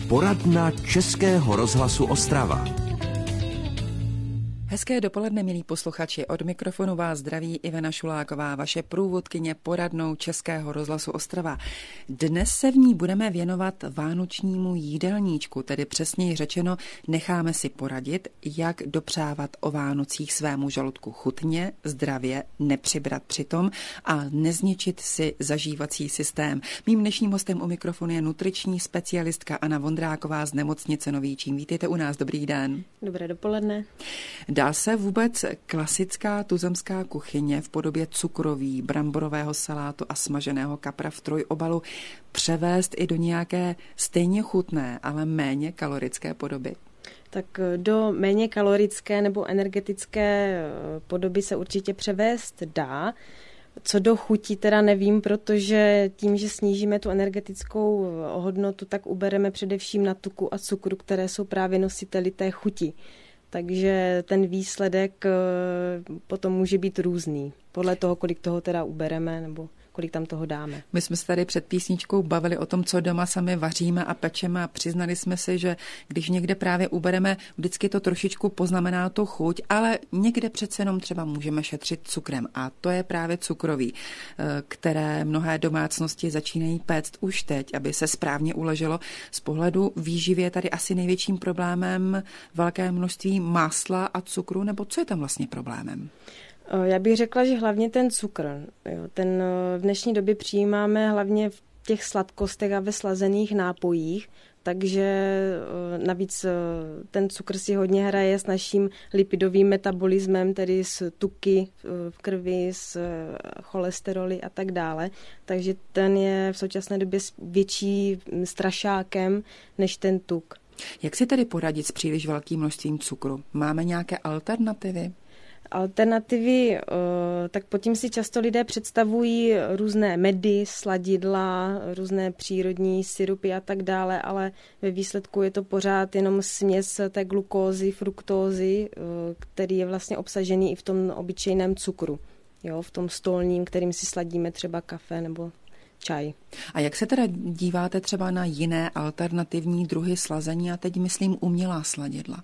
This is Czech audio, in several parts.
Poradna Českého rozhlasu Ostrava. Hezké dopoledne, milí posluchači. Od mikrofonu vás zdraví Ivana Šuláková, vaše průvodkyně poradnou Českého rozhlasu Ostrava. Dnes se v ní budeme věnovat vánočnímu jídelníčku, tedy přesněji řečeno necháme si poradit, jak dopřávat o Vánocích svému žaludku chutně, zdravě, nepřibrat přitom a nezničit si zažívací systém. Mým dnešním hostem u mikrofonu je nutriční specialistka Anna Vondráková z nemocnice Nový Čín. Vítejte u nás, dobrý den. Dobré dopoledne. Dá se vůbec klasická tuzemská kuchyně v podobě cukroví, bramborového salátu a smaženého kapra v trojobalu převést i do nějaké stejně chutné, ale méně kalorické podoby? Tak do méně kalorické nebo energetické podoby se určitě převést dá. Co do chutí teda nevím, protože tím, že snížíme tu energetickou hodnotu, tak ubereme především na tuku a cukru, které jsou právě nositeli té chuti. Takže ten výsledek potom může být různý. Podle toho, kolik toho teda ubereme nebo kolik tam toho dáme. My jsme se tady před písničkou bavili o tom, co doma sami vaříme a pečeme a přiznali jsme si, že když někde právě ubereme, vždycky to trošičku poznamená tu chuť, ale někde přece jenom třeba můžeme šetřit cukrem a to je právě cukroví, které mnohé domácnosti začínají péct už teď, aby se správně uleželo. Z pohledu výživy je tady asi největším problémem velké množství másla a cukru, nebo co je tam vlastně problémem? Já bych řekla, že hlavně ten cukr. Ten v dnešní době přijímáme hlavně v těch sladkostech a ve slazených nápojích, takže navíc ten cukr si hodně hraje s naším lipidovým metabolismem, tedy s tuky v krvi, s cholesteroly a tak dále. Takže ten je v současné době větší strašákem než ten tuk. Jak si tedy poradit s příliš velkým množstvím cukru? Máme nějaké alternativy? Alternativy, tak pod tím si často lidé představují různé medy, sladidla, různé přírodní sirupy a tak dále, ale ve výsledku je to pořád jenom směs té glukózy, fruktózy, který je vlastně obsažený i v tom obyčejném cukru, jo, v tom stolním, kterým si sladíme třeba kafe nebo čaj. A jak se teda díváte třeba na jiné alternativní druhy slazení, a teď myslím umělá sladidla?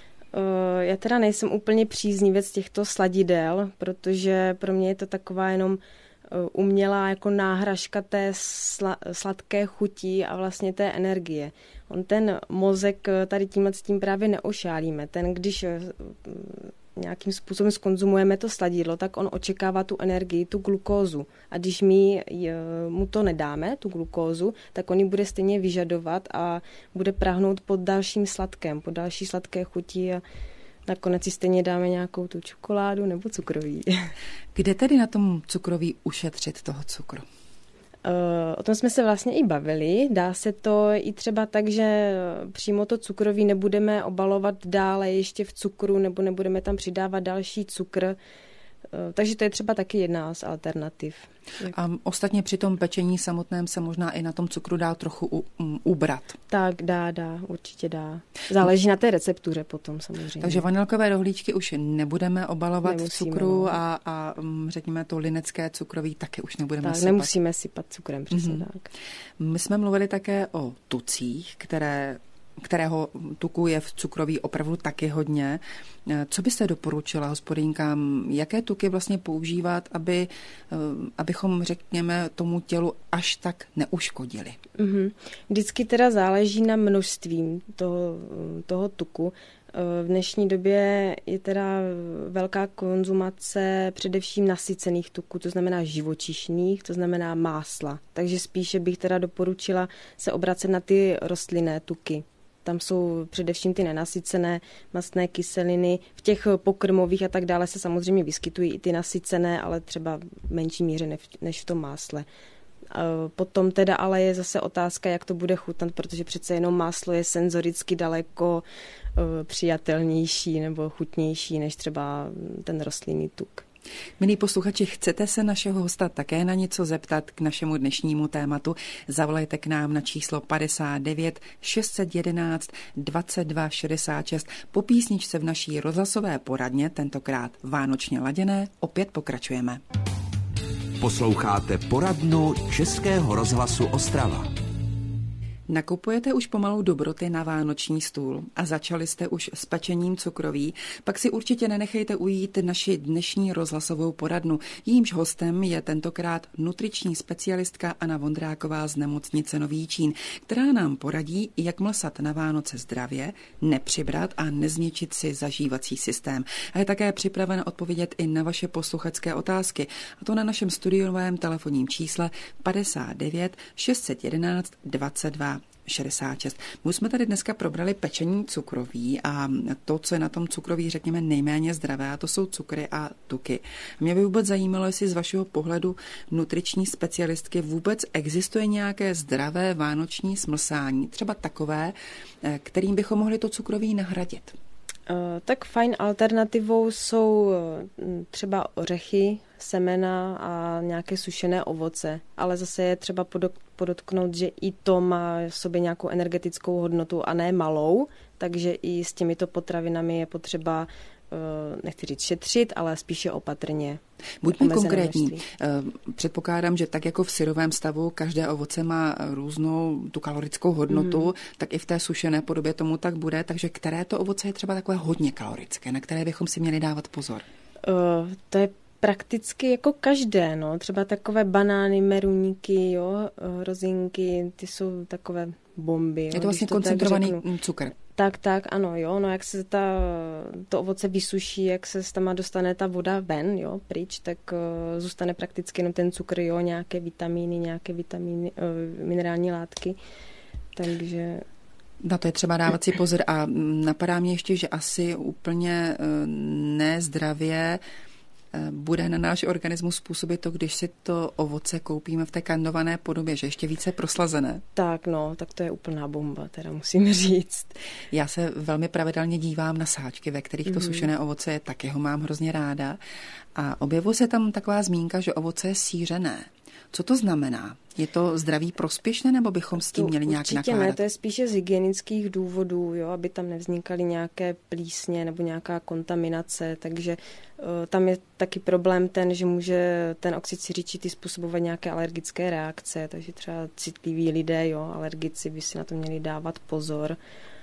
Já teda nejsem úplně příznivec těchto sladidel, protože pro mě je to taková jenom umělá jako náhražka té sladké chuti a vlastně té energie. On ten mozek tady tímhle s tím právě neošálíme. Ten, když nějakým způsobem zkonzumujeme to sladidlo, tak on očekává tu energii, tu glukózu. A když my mu to nedáme, tu glukózu, tak on ji bude stejně vyžadovat a bude prahnout pod dalším sladkem, pod další sladké chuti a nakonec si stejně dáme nějakou tu čokoládu nebo cukroví. Kde tedy na tom cukroví ušetřit toho cukru? O tom jsme se vlastně i bavili. Dá se to i třeba tak, že přímo to cukroví nebudeme obalovat dále ještě v cukru nebo nebudeme tam přidávat další cukr. Takže to je třeba taky jedna z alternativ. A ostatně při tom pečení samotném se možná i na tom cukru dá trochu ubrat. Tak dá, určitě dá. Záleží na té receptuře potom samozřejmě. Takže vanilkové rohlíčky už nebudeme obalovat v cukru a řekněme to linecké cukroví taky už nebudeme sypat. Nemusíme sypat cukrem, přesně tak. My jsme mluvili také o tucích, kterého tuku je v cukroví opravdu taky hodně. Co byste doporučila hospodyňkám, jaké tuky vlastně používat, abychom, řekněme, tomu tělu až tak neuškodili? Vždycky teda záleží na množství toho tuku. V dnešní době je teda velká konzumace především nasycených tuků, to znamená živočišných, to znamená másla. Takže spíše bych teda doporučila se obracet na ty rostlinné tuky. Tam jsou především ty nenasycené mastné kyseliny. V těch pokrmových a tak dále se samozřejmě vyskytují i ty nasycené, ale třeba v menší míře než v tom másle. Potom teda ale je zase otázka, jak to bude chutnat, protože přece jenom máslo je senzoricky daleko přijatelnější nebo chutnější než třeba ten rostlinný tuk. Milí posluchači, chcete se našeho hosta také na něco zeptat k našemu dnešnímu tématu? Zavolejte k nám na číslo 59 611 22 66. Po písničce v naší rozhlasové poradně, tentokrát vánočně laděné, opět pokračujeme. Posloucháte poradnu Českého rozhlasu Ostrava. Nakupujete už pomalu dobroty na vánoční stůl a začali jste už s pečením cukroví, pak si určitě nenechejte ujít naši dnešní rozhlasovou poradnu. Jímž hostem je tentokrát nutriční specialistka Anna Vondráková z nemocnice Nový Jičín, která nám poradí, jak mlsat na Vánoce zdravě, nepřibrat a nezničit si zažívací systém. A je také připravena odpovědět i na vaše posluchačské otázky, a to na našem studiovém telefonním čísle 59 611 22 66. My jsme tady dneska probrali pečení cukroví a to, co je na tom cukroví, řekněme, nejméně zdravé, a to jsou cukry a tuky. Mě by vůbec zajímalo, jestli z vašeho pohledu nutriční specialistky vůbec existuje nějaké zdravé vánoční smlsání, třeba takové, kterým bychom mohli to cukroví nahradit. Tak fajn alternativou jsou třeba ořechy, semena a nějaké sušené ovoce, ale zase je třeba podotknout, že i to má v sobě nějakou energetickou hodnotu a ne malou, takže i s těmito potravinami je potřeba, nechci říct šetřit, ale spíše opatrně. Buďme konkrétní. Předpokládám, že tak jako v syrovém stavu každé ovoce má různou tu kalorickou hodnotu, tak i v té sušené podobě tomu tak bude, takže které to ovoce je třeba takové hodně kalorické, na které bychom si měli dávat pozor? To je prakticky jako každé, no. Třeba takové banány, meruníky, jo, rozinky, ty jsou takové bomby. Jo, je to vlastně koncentrovaný cukr. Tak, ano, jo, no jak se to ovoce vysuší, jak se tam dostane ta voda ven, jo, pryč, tak zůstane prakticky jenom ten cukr, jo, nějaké vitamíny, minerální látky, takže... Na to je třeba dávat si pozor a napadá mě ještě, že asi úplně nezdravě bude na náš organismus způsobit to, když si to ovoce koupíme v té kandované podobě, že ještě více proslazené. Tak to je úplná bomba, teda musím říct. Já se velmi pravidelně dívám na sáčky, ve kterých to sušené ovoce je, taky ho mám hrozně ráda. A objevuje se tam taková zmínka, že ovoce je sýřené. Co to znamená? Je to zdraví prospěšné, nebo bychom s tím měli nějak nakládat? Určitě ne, to je spíše z hygienických důvodů, jo, aby tam nevznikaly nějaké plísně nebo nějaká kontaminace, takže tam je taky problém ten, že může ten oxid siřičitý způsobovat nějaké alergické reakce, takže třeba citliví lidé, jo, alergici by si na to měli dávat pozor.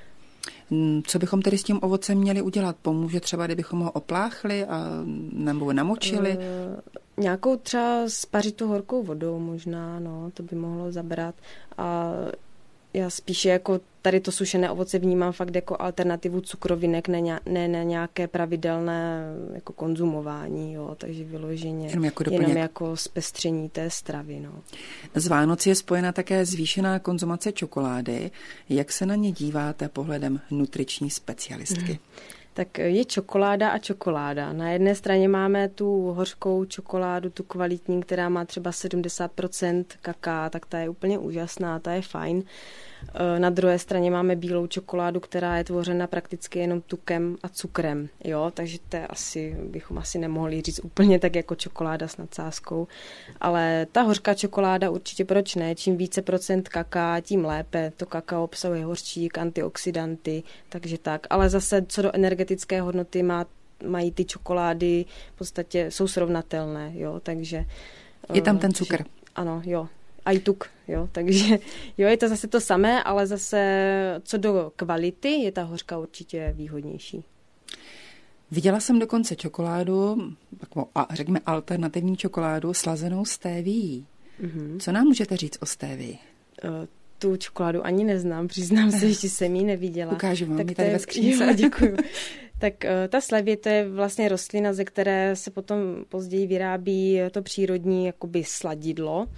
Co bychom tedy s tím ovocem měli udělat? Pomůže třeba, kdybychom ho opláchli nebo namočili? Nějakou třeba spařitou horkou vodou možná, no, to by mohlo zabrat. A já spíše jako tady to sušené ovoce vnímám fakt jako alternativu cukrovinek, ne nějaké pravidelné jako konzumování, jo, takže vyloženě jenom jako zpestření té stravy. No. Z Vánoc je spojena také zvýšená konzumace čokolády. Jak se na ně díváte pohledem nutriční specialistky? Tak je čokoláda a čokoláda. Na jedné straně máme tu hořkou čokoládu, tu kvalitní, která má třeba 70% kaká, tak ta je úplně úžasná, ta je fajn. Na druhé straně máme bílou čokoládu, která je tvořena prakticky jenom tukem a cukrem, jo, takže to bychom asi nemohli říct úplně tak jako čokoláda s nadsázkou, ale ta hořká čokoláda určitě proč ne, čím více procent kaká, tím lépe, to kakao obsahuje hořčík, antioxidanty, takže tak, ale zase co do energetické hodnoty mají ty čokolády, v podstatě jsou srovnatelné, jo, takže... Je tam ten cukr. Ano, jo. A i tuk, jo, takže jo, je to zase to samé, ale zase co do kvality je ta hořka určitě výhodnější. Viděla jsem dokonce čokoládu, řekněme alternativní čokoládu slazenou stévií. Co nám můžete říct o stévii? Tu čokoládu ani neznám, přiznám se, ještě jsem ji neviděla. Ukážu vám, tak je tady ve skřínce. Jo, děkuju. Tak ta slevie, to je vlastně rostlina, ze které se potom později vyrábí to přírodní jakoby sladidlo.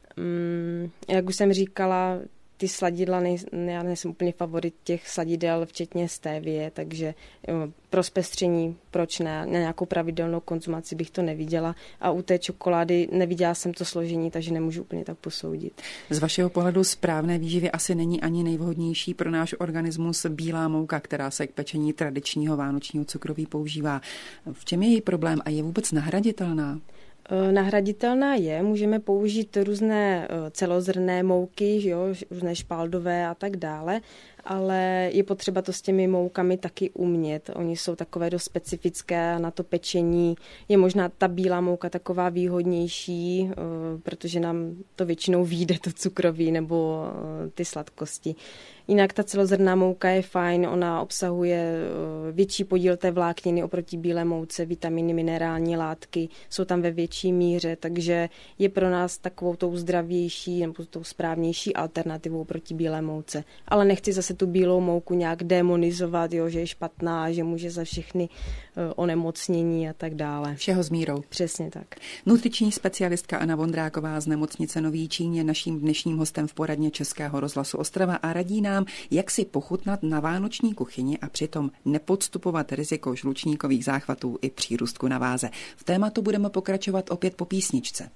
Jak už jsem říkala, ty sladidla, já nejsem úplně favorit těch sladidel, včetně stévie, takže pro zpestření, proč ne, na nějakou pravidelnou konzumaci bych to neviděla. A u té čokolády neviděla jsem to složení, takže nemůžu úplně tak posoudit. Z vašeho pohledu správné výživy asi není ani nejvhodnější pro náš organismus bílá mouka, která se k pečení tradičního vánočního cukroví používá. V čem je její problém a je vůbec nahraditelná? Nahraditelná je, můžeme použít různé celozrnné mouky, jo, různé špaldové a tak dále, ale je potřeba to s těmi moukami taky umět. Oni jsou takové dost specifické a na to pečení je možná ta bílá mouka taková výhodnější, protože nám to většinou vyjde to cukroví nebo ty sladkosti. Jinak ta celozrnná mouka je fajn, ona obsahuje větší podíl té vlákniny oproti bílé mouce, vitaminy, minerální látky jsou tam ve větší míře, takže je pro nás takovou tou zdravější nebo tou správnější alternativou proti bílé mouce. Ale nechci zase tu bílou mouku nějak demonizovat, jo, že je špatná, že může za všechny onemocnění a tak dále. Všeho s mírou. Přesně tak. Nutriční specialistka Anna Vondráková z nemocnice Nový Čín je naším dnešním hostem v poradně Českého rozhlasu Ostrava a radí nám, jak si pochutnat na vánoční kuchyni a přitom nepodstupovat riziko žlučníkových záchvatů i přírůstku na váze. V tématu budeme pokračovat opět po písničce.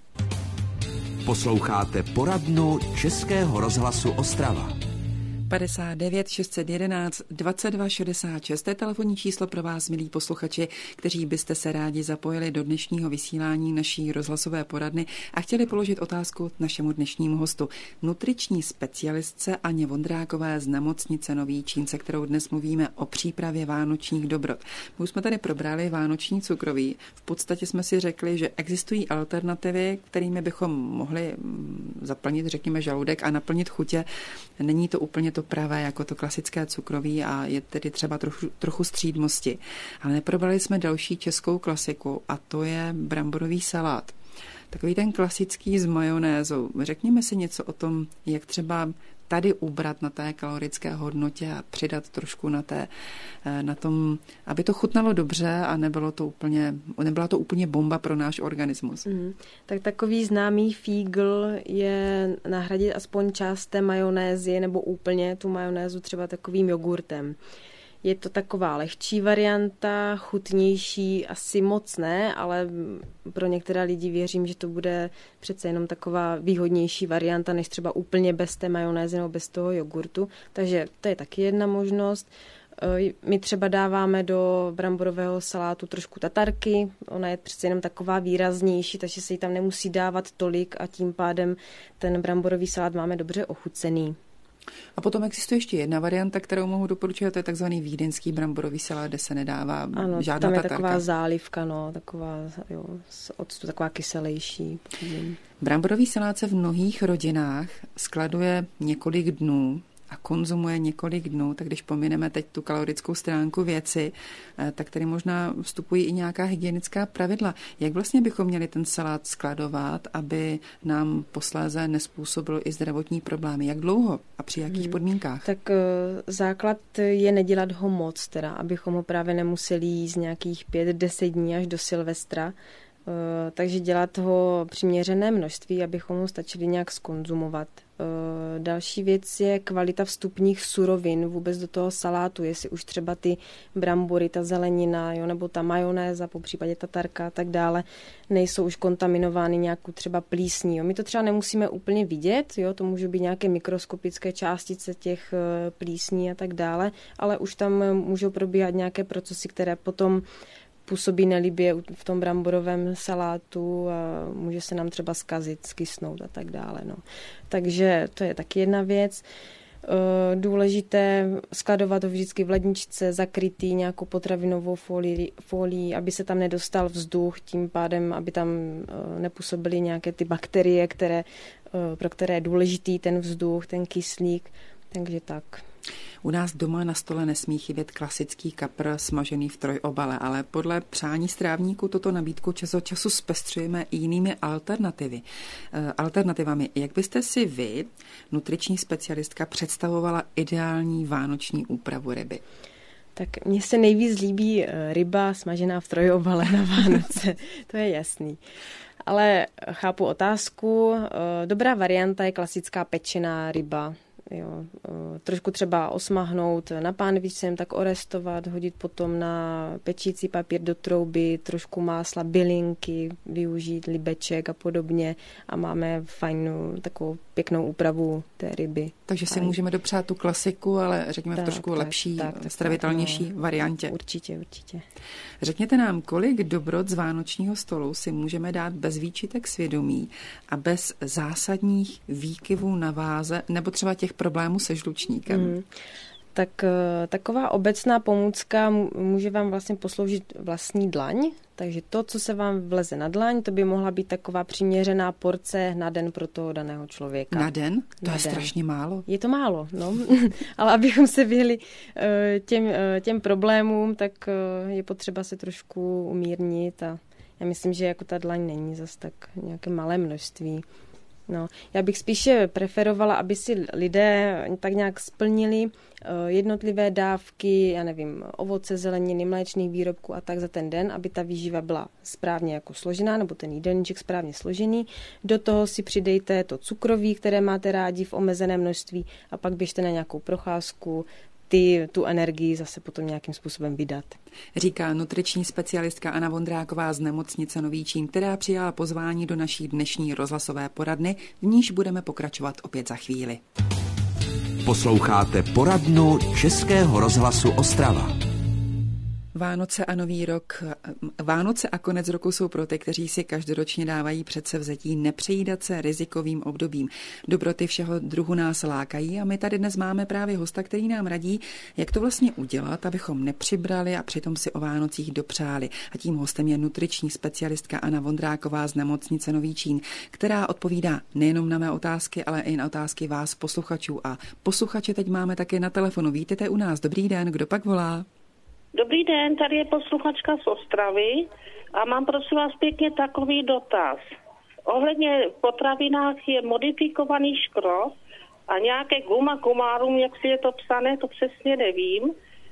Posloucháte poradnu Českého rozhlasu Ostrava. 59 611 22 66. To je telefonní číslo pro vás, milí posluchači, kteří byste se rádi zapojili do dnešního vysílání naší rozhlasové poradny a chtěli položit otázku našemu dnešnímu hostu, nutriční specialistce Aně Vondrákové z nemocnice Nový Čín, se kterou dnes mluvíme o přípravě vánočních dobrot. My už jsme tady probrali vánoční cukroví. V podstatě jsme si řekli, že existují alternativy, kterými bychom mohli zaplnit, řekněme, žaludek a naplnit chutě. Není to úplně to pravé jako to klasické cukroví a je tedy třeba trochu střídmosti. Ale neprobrali jsme další českou klasiku a to je bramborový salát. Takový ten klasický s majonézou. Řekněme si něco o tom, jak třeba tady ubrat na té kalorické hodnotě a přidat trošku na tom, aby to chutnalo dobře a nebyla to úplně bomba pro náš organismus. Tak takový známý fígl je nahradit aspoň část té majonézy nebo úplně tu majonézu třeba takovým jogurtem. Je to taková lehčí varianta, chutnější, asi moc ne, ale pro některé lidi věřím, že to bude přece jenom taková výhodnější varianta, než třeba úplně bez té majonézy nebo bez toho jogurtu. Takže to je taky jedna možnost. My třeba dáváme do bramborového salátu trošku tatarky, ona je přece jenom taková výraznější, takže se jí tam nemusí dávat tolik a tím pádem ten bramborový salát máme dobře ochucený. A potom existuje ještě jedna varianta, kterou mohu doporučit, to je takzvaný vídeňský bramborový salát, kde se nedává žádná tam je tatarka. taková zálivka, taková z octu, taková kyselejší. Bramborový salát se v mnohých rodinách skladuje několik dnů a konzumuje několik dnů, tak když pomineme teď tu kalorickou stránku věci, tak tady možná vstupují i nějaká hygienická pravidla. Jak vlastně bychom měli ten salát skladovat, aby nám posléze nezpůsobil i zdravotní problémy? Jak dlouho a při jakých podmínkách? Tak základ je nedělat ho moc, teda, abychom ho právě nemuseli jíst nějakých 5-10 dní až do Silvestra. Takže dělat ho přiměřené množství, abychom ho stačili nějak zkonzumovat. Další věc je kvalita vstupních surovin vůbec do toho salátu, jestli už třeba ty brambory, ta zelenina, jo, nebo ta majonéza, popřípadě tatarka a tak dále, nejsou už kontaminovány nějakou třeba plísní. Jo. My to třeba nemusíme úplně vidět, jo, to můžou být nějaké mikroskopické částice těch plísní a tak dále, ale už tam můžou probíhat nějaké procesy, které potom působí nelibě v tom bramborovém salátu a může se nám třeba zkazit, skysnout a tak dále. No. Takže to je taky jedna věc. Důležité skladovat ho vždycky v ledničce, zakrytý nějakou potravinovou folií, aby se tam nedostal vzduch, tím pádem, aby tam nepůsobily nějaké ty bakterie, pro které je důležitý ten vzduch, ten kyslík. Takže tak. U nás doma na stole nesmí chybět klasický kapr smažený v trojobale, ale podle přání strávníků toto nabídku čas od času zpestřujeme i jinými alternativami. Jak byste si vy, nutriční specialistka, představovala ideální vánoční úpravu ryby? Tak mně se nejvíc líbí ryba smažená v trojobale na Vánoce, to je jasný. Ale chápu otázku. Dobrá varianta je klasická pečená ryba. Jo. Trošku třeba osmahnout na pánvičem, tak orestovat, hodit potom na pečící papír do trouby, trošku másla, bylinky, využít libeček a podobně a máme fajnou takovou pěknou úpravu té ryby. Takže si můžeme dopřát tu klasiku, ale řekněme v trošku lepší, stravitelnější variantě. Určitě. Řekněte nám, kolik dobrot z vánočního stolu si můžeme dát bez výčitek svědomí a bez zásadních výkyvů na váze nebo třeba těch problémů se žlučníkem? Tak taková obecná pomůcka může vám vlastně posloužit vlastní dlaň, takže to, co se vám vleze na dlaň, to by mohla být taková přiměřená porce na den pro toho daného člověka. Na den? To je strašně málo. Je to málo, no. Ale abychom se vyhli těm problémům, tak je potřeba se trošku umírnit a já myslím, že jako ta dlaň není zas tak nějaké malé množství. No, já bych spíše preferovala, aby si lidé tak nějak splnili jednotlivé dávky, já nevím, ovoce, zeleniny, mléčných výrobků a tak za ten den, aby ta výživa byla správně jako složená, nebo ten jídelníček správně složený. Do toho si přidejte to cukroví, které máte rádi v omezeném množství a pak běžte na nějakou procházku, tu energii zase potom nějakým způsobem vydat. Říká nutriční specialistka Anna Vondráková z nemocnice Nový Čín, která přijala pozvání do naší dnešní rozhlasové poradny, v níž budeme pokračovat opět za chvíli. Posloucháte poradnu Českého rozhlasu Ostrava. Vánoce a nový rok. Vánoce a konec roku jsou pro ty, kteří si každoročně dávají předsevzetí nepřejídat se rizikovým obdobím. Dobroty všeho druhu nás lákají a my tady dnes máme právě hosta, který nám radí, jak to vlastně udělat, abychom nepřibrali a přitom si o Vánocích dopřáli. A tím hostem je nutriční specialistka Anna Vondráková z nemocnice Nový Čín, která odpovídá nejenom na mé otázky, ale i na otázky vás, posluchačů. A posluchače teď máme také na telefonu. Vítejte u nás. Dobrý den, kdo pak volá? Dobrý den, tady je posluchačka z Ostravy a mám prosím vás pěkně takový dotaz. Ohledně potravinách je modifikovaný škrob a nějaké gumarum, jak si je to psané, to přesně nevím.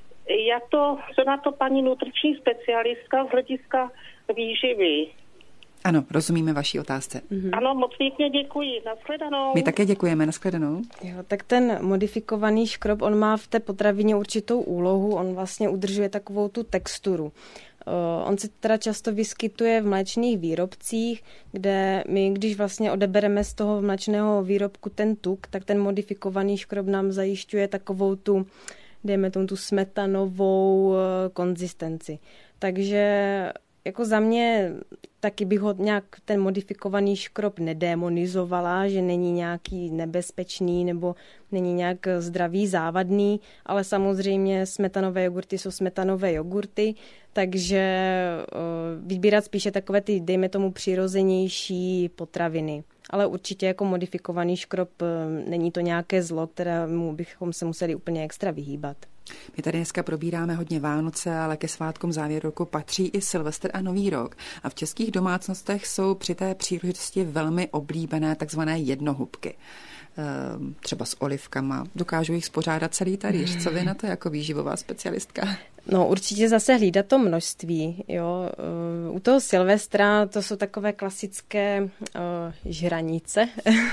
Co na to paní nutriční specialistka z hlediska výživy? Ano, rozumíme vaší otázce. Ano, moc pěkně děkuji. Nashledanou. My také děkujeme, nashledanou. Jo, tak ten modifikovaný škrob, on má v té potravině určitou úlohu, on vlastně udržuje takovou tu texturu. On se teda často vyskytuje v mléčných výrobcích, kde my, když vlastně odebereme z toho mléčného výrobku ten tuk, tak ten modifikovaný škrob nám zajišťuje takovou tu, dejme tomu tu smetanovou konzistenci. Takže jako za mě taky bych ho nějak ten modifikovaný škrob nedémonizovala, že není nějaký nebezpečný nebo není nějak zdravý, závadný, ale samozřejmě smetanové jogurty jsou smetanové jogurty, takže vybírat spíše takové ty, dejme tomu, přirozenější potraviny. Ale určitě jako modifikovaný škrob není to nějaké zlo, kterému bychom se museli úplně extra vyhýbat. My tady dneska probíráme hodně Vánoce, ale ke svátkům závěru roku patří i Silvestr a Nový rok. A v českých domácnostech jsou při té příležitosti velmi oblíbené takzvané jednohubky. Třeba s olivkama. Dokážu jich spořádat celý talíř. Co vy na to jako výživová specialistka? No určitě zase hlídat to množství. Jo. U toho Silvestra to jsou takové klasické žranice.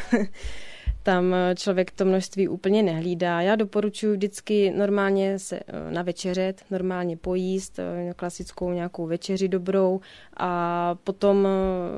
Tam člověk to množství úplně nehlídá. Já doporučuji vždycky normálně se navečeřet, normálně pojíst, klasickou nějakou večeři dobrou a potom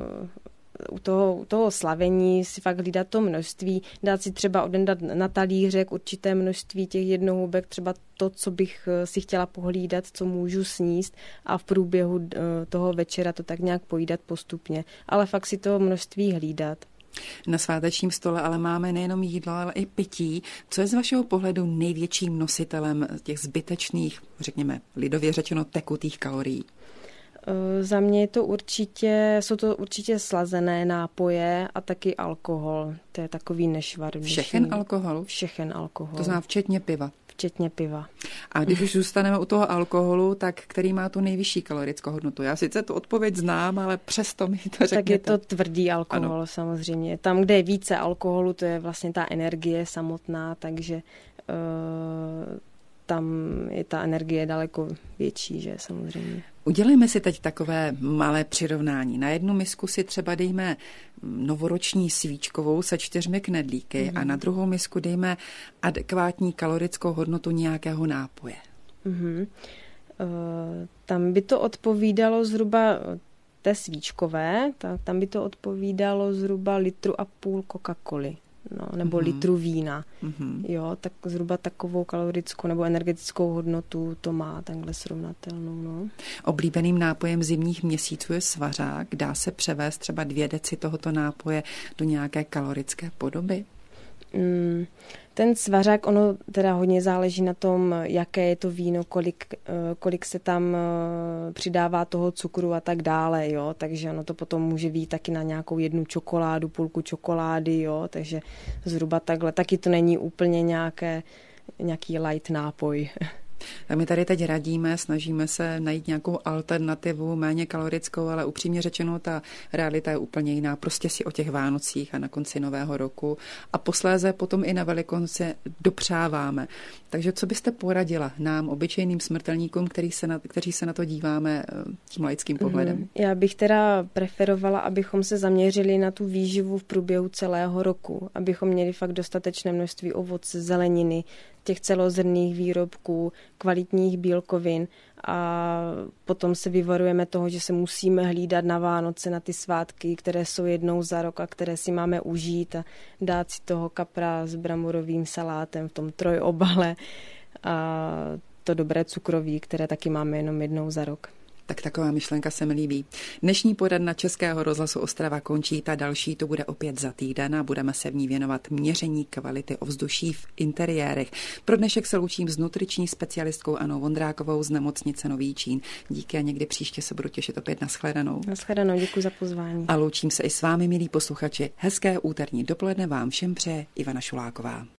u toho slavení si fakt hlídat to množství, dát si třeba odendat na talířek určité množství těch jednohubek, třeba to, co bych si chtěla pohlídat, co můžu sníst a v průběhu toho večera to tak nějak pojídat postupně. Ale fakt si to množství hlídat. Na svátečním stole ale máme nejenom jídlo, ale i pití. Co je z vašeho pohledu největším nositelem těch zbytečných, řekněme, lidově řečeno tekutých kalorií? Za mě jsou to určitě slazené nápoje a taky alkohol. To je takový nešvar. Všechen alkohol? Všechen alkohol. To znamená včetně piva? Včetně piva. A když už zůstaneme u toho alkoholu, tak který má tu nejvyšší kalorickou hodnotu? Já sice tu odpověď znám, ale přesto mi to řekněte. Tak je to tvrdý alkohol, ano. Samozřejmě. Tam, kde je více alkoholu, to je vlastně ta energie samotná, takže tam je ta energie daleko větší, že samozřejmě. Udělejme si teď takové malé přirovnání. Na jednu misku si třeba dejme novoroční svíčkovou se 4 knedlíky a na druhou misku dejme adekvátní kalorickou hodnotu nějakého nápoje. Tam by to odpovídalo zhruba té svíčkové, tam by to odpovídalo zhruba 1,5 litru Coca-Coly. Nebo litru vína. Jo, tak zhruba takovou kalorickou nebo energetickou hodnotu to má takhle srovnatelnou. No. Oblíbeným nápojem zimních měsíců je svařák. Dá se převést třeba 2 deci tohoto nápoje do nějaké kalorické podoby? Ten svařák, ono teda hodně záleží na tom, jaké je to víno, kolik se tam přidává toho cukru a tak dále, jo, takže ono to potom může být taky na nějakou 1 čokoládu, půlku čokolády, jo, takže zhruba takhle, taky to není úplně nějaký light nápoj. Tak my tady teď radíme, snažíme se najít nějakou alternativu, méně kalorickou, ale upřímně řečeno, ta realita je úplně jiná. Prostě si o těch Vánocích a na konci Nového roku a posléze potom i na Velikonoce dopřáváme. Takže co byste poradila nám, obyčejným smrtelníkům, kteří se na to díváme tím laickým pohledem? Já bych teda preferovala, abychom se zaměřili na tu výživu v průběhu celého roku, abychom měli fakt dostatečné množství ovoce, zeleniny, těch celozrnných výrobků, kvalitních bílkovin a potom se vyvarujeme toho, že se musíme hlídat na Vánoce, na ty svátky, které jsou jednou za rok a které si máme užít a dát si toho kapra s bramborovým salátem v tom trojobale a to dobré cukroví, které taky máme jenom jednou za rok. Tak taková myšlenka se mi líbí. Dnešní poradna Českého rozhlasu Ostrava končí, ta další to bude opět za týden a budeme se v ní věnovat měření kvality ovzduší v interiérech. Pro dnešek se loučím s nutriční specialistkou Anou Vondrákovou z nemocnice Nový Čín. Díky a někdy příště se budu těšit opět na shledanou. Na shledanou, děkuji za pozvání. A loučím se i s vámi, milí posluchači. Hezké úterní dopoledne vám všem přeje Ivana Šuláková.